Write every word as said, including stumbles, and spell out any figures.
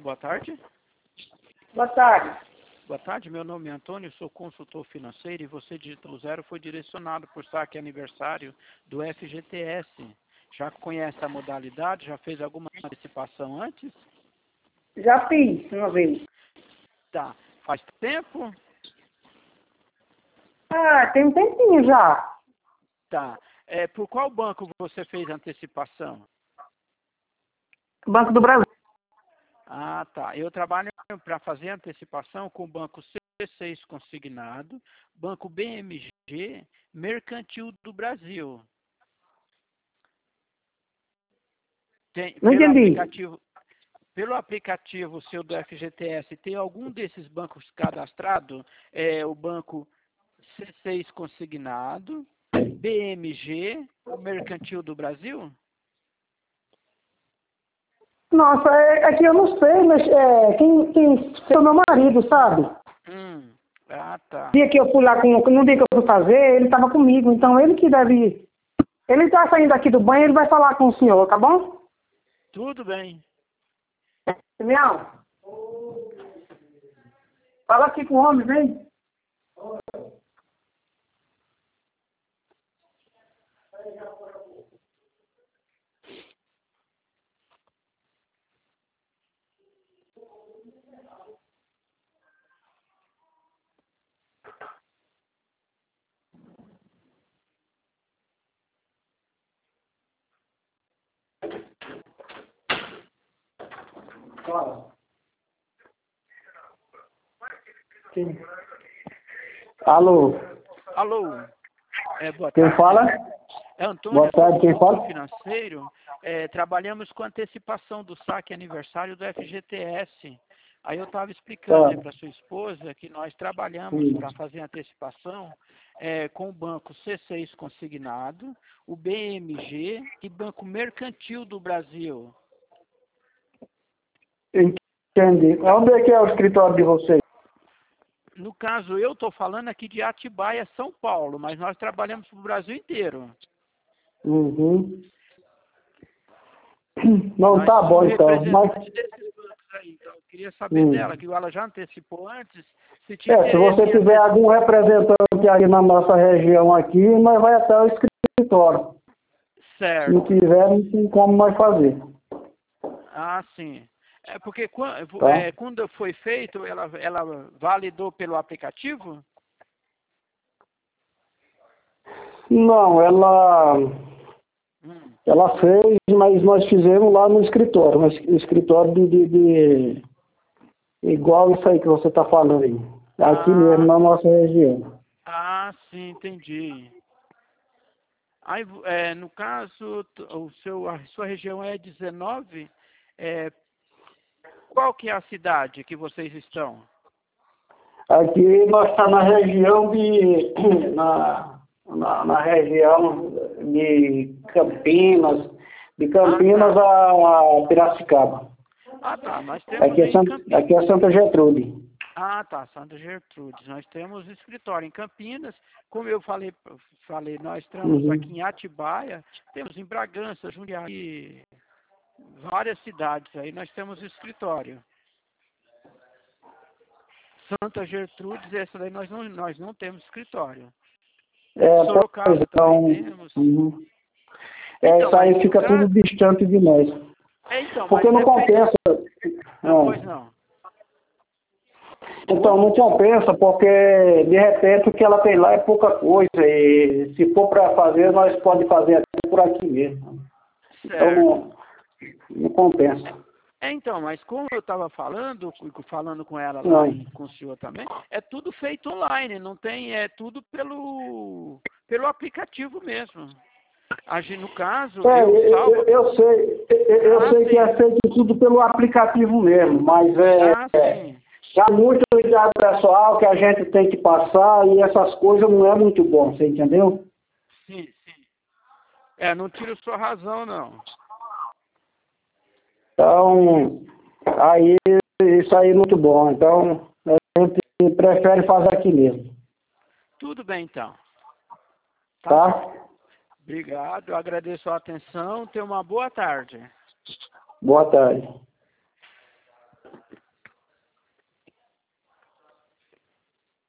boa tarde. Boa tarde. Boa tarde, meu nome é Antônio, sou consultor financeiro e você digitou zero foi direcionado por saque aniversário do F G T S. Já conhece a modalidade? Já fez alguma antecipação antes? Já fiz uma vez. Tá. Faz tempo? Ah, tem um tempinho já. Tá. É, por qual banco você fez a antecipação? Banco do Brasil. Ah, tá. Eu trabalho para fazer antecipação com o banco C seis consignado, banco B M G, Mercantil do Brasil. Tem, Não pelo entendi. aplicativo, pelo aplicativo seu do F G T S, tem algum desses bancos cadastrado? É o banco C seis consignado, B M G, Mercantil do Brasil? Nossa, é, é que eu não sei, mas é, quem, quem foi o meu marido, sabe? Hum, ah, tá. No dia que eu fui lá, com, no dia que eu fui fazer, ele estava comigo, então ele que deve... Ele está saindo aqui do banho, ele vai falar com o senhor, tá bom? Tudo bem. Simeão, fala aqui com o homem, vem. Fala. Sim. Alô, Alô, é, boa quem tarde. fala? É Antônio, Boa sou tarde, quem consultor fala? financeiro. É, trabalhamos com antecipação do saque aniversário do F G T S. Aí eu estava explicando Tá. para sua esposa que nós trabalhamos Hum. para fazer antecipação é, com o banco C seis consignado, o B M G e Banco Mercantil do Brasil. Entendi. Onde é que é o escritório de vocês? No caso, eu estou falando aqui de Atibaia, São Paulo, mas nós trabalhamos para o Brasil inteiro. Uhum. Não, Nós tá somos bom então. Mas, representantes desses bancos aí, então eu queria saber hum. dela, que ela já antecipou antes, se tinha É, se interesse você em tiver antecipar. algum representante aí na nossa região aqui, nós vai até o escritório. Se não Certo. tiver, não tem como nós fazer. Ah, sim. É porque quan- Tá? é, quando foi feito, ela, ela validou pelo aplicativo? Não, ela, Hum. ela fez, mas nós fizemos lá no escritório. Mas escritório de, de, de- igual isso aí que você está falando aí. Aqui mesmo, Ah, na nossa região. ah, sim, entendi. Aí, é, no caso, t- o seu, a sua região é dezenove. É, qual que é a cidade que vocês estão? Aqui nós estamos na região de. Na, na, na região de Campinas, de Ah, Campinas tá. a Piracicaba. Ah, tá. Nós temos Aqui é, em San, Campinas. aqui é Santa Gertrude. Ah, tá, Santa Gertrudes. Nós temos escritório em Campinas. Como eu falei, falei, nós estamos aqui Uhum. em Atibaia, temos em Bragança, Jundiaí, várias cidades aí nós temos escritório. Santa Gertrudes, essa daí nós não, nós não temos escritório. É, pois Sorocaba também então. temos. Uhum. É, Então, isso mas aí no fica tudo caso. distante de nós. É, então, Porque mas não é feito. compensa. Ah, pois Ah. não. Então Oi? não compensa, porque de repente o que ela tem lá é pouca coisa. E se for para fazer, nós podemos fazer até por aqui mesmo. Então Certo. não, não compensa. É, então, mas como eu estava falando, cu- falando com ela lá Não. e com o senhor também, é tudo feito online, não tem, é tudo pelo, pelo aplicativo mesmo. A gente, no caso, É, eu eu, eu- salvo. eu sei, eu eu Ah, sei que sim. é feito tudo pelo aplicativo mesmo, mas é, Ah, é sim. há muito cuidado pessoal que a gente tem que passar e essas coisas não é muito bom, você entendeu? Sim, sim. É, não tiro sua razão, não. Então, aí isso aí é muito bom. Então, a gente prefere fazer aqui mesmo, Tudo bem, então. Tá bom. tá? Obrigado, eu agradeço a atenção. Tenha uma boa tarde. Boa tarde.